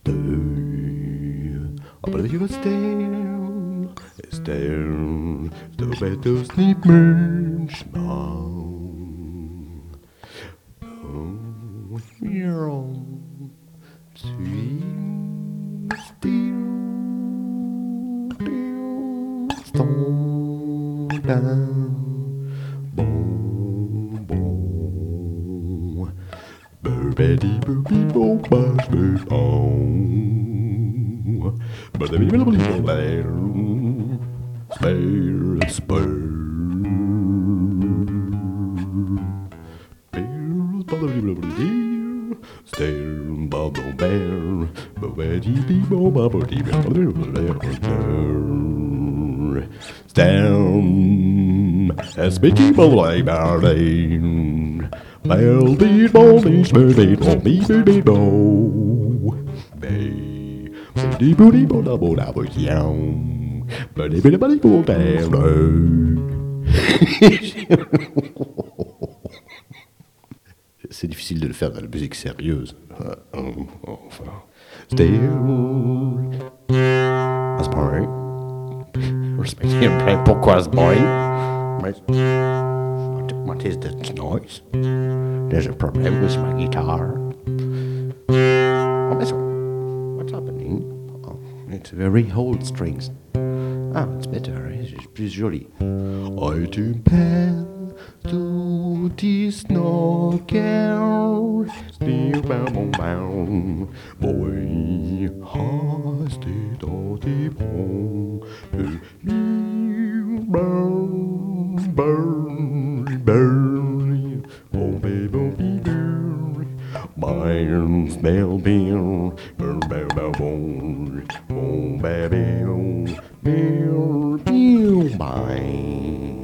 Aber ich was ist der better sleep Mensch now. Meow, sweet still, stone down, boom, boom, burbedy, burby, bo, bash, bash, oh, but the people spare, spare. Stare, bubble bear, bubble people, bubble stand as bitty boy barley. Bell beat bowling, spurdy, bobby, baby bow. Bay, bitty booty, boda, boda, boda, young. Buddy, bitty, buddy, boda, C'est difficile de le faire dans la musique sérieuse. Enfin. Still. That's boring. Pourquoi c'est boring? What is the noise? There's a problem with my guitar. Oh, what's happening? Oh, it's very old strings. Ah, it's better. It's plus joli. I depend to this snooker. Still bow, bow, boy, has the dirty bone. Burn, burn, burn, oh baby, burn. Mine smell beer, burn, burn, burn, oh baby, oh, beer, beer, mine.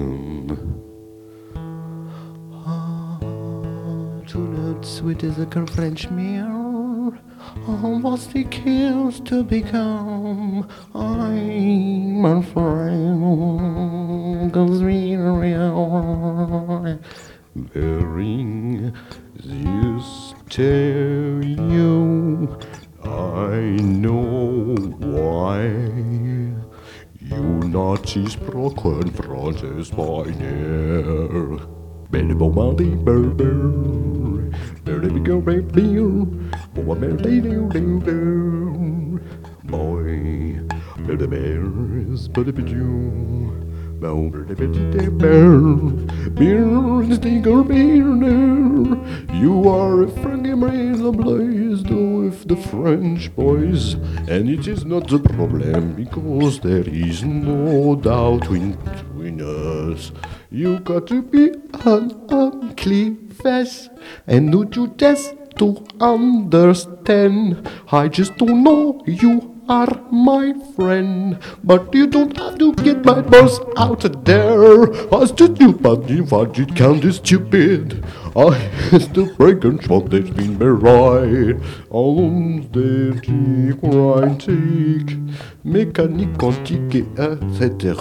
Not sweet as a French mirror. Oh, what's the kills to become? I'm a friend, 'cause we're real. Wearing this stereo, I know why. You Nazis broken Francis Pioneer. Belly bombardi burber, belly big go red beer, boy belly do do do, boy belly bears, belly bidoo, bow belly belly bear, beer sticker beer. You are a Frankie Marine blazed with the French boys, and it is not the problem because there is no doubt between us. You got to be an ugly face and do you just to understand. I just don't know you are my friend, but you don't have to get my boss out there. I stood you, but you find it count is stupid. I still break and shot that's been me right. On the critique, mécanique quantique, etc.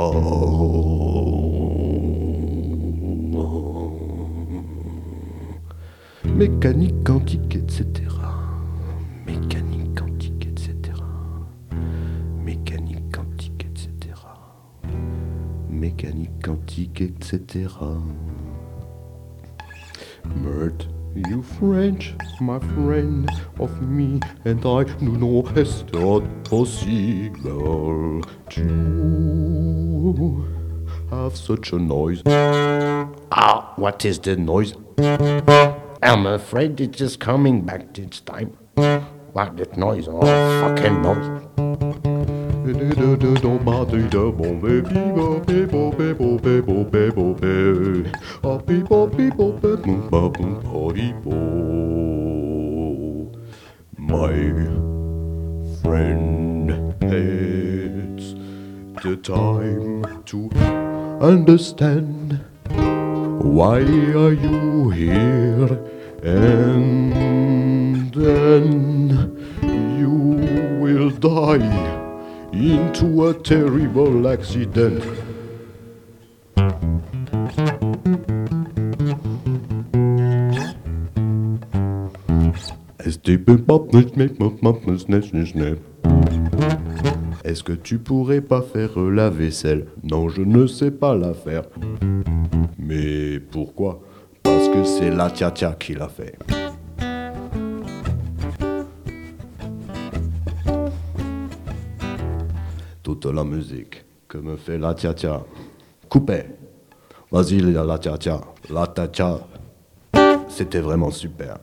Mécanique quantique, etc. Mécanique quantique, etc. Mécanique quantique, etc. Mécanique quantique, etc. Mert, you French, my friend of me, and I do know it's not possible to have such a noise. Ah, what is the noise? I'm afraid it's just coming back this time. What, that noise? Oh, fucking noise. My friend hates the time to understand. Why are you here? And then you will die into a terrible accident. Est-ce que tu pourrais pas faire la vaisselle? Non, je ne sais pas la faire. Mais pourquoi? Parce que c'est la tia-tia qui l'a fait. Toute la musique que me fait la tia-tia. Coupez. Vas-y la tia-tia. La tia-tia. C'était vraiment super.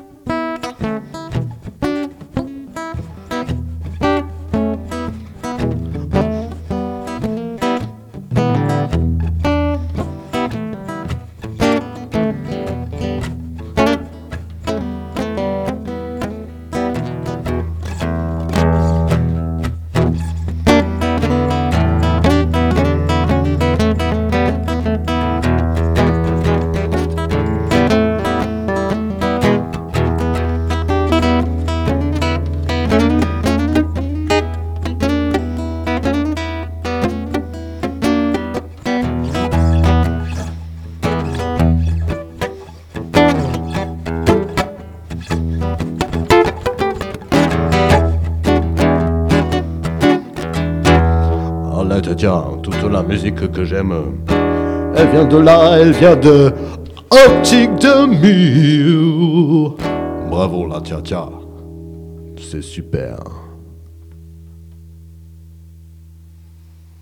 La tia-tia, toute la musique que j'aime, elle vient de là, elle vient de Optique de Mur. Bravo la tia-tia, c'est super.